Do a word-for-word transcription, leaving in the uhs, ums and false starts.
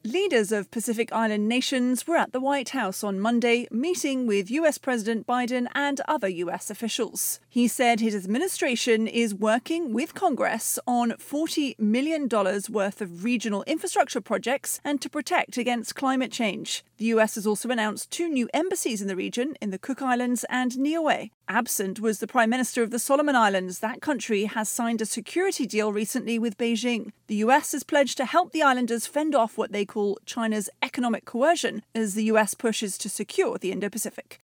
Leaders of Pacific Island nations were at the White House on Monday, meeting with U S President Biden and other U S officials. He said his administration is working with Congress on forty million dollars worth of regional infrastructure projects and to protect against climate change. The U S has also announced two new embassies in the region, in the Cook Islands and Niue. Absent was the Prime Minister of the Solomon Islands. That country has signed a security deal recently with Beijing. The U S has pledged to help the islanders fend off what they call China's economic coercion as the U S pushes to secure the Indo-Pacific.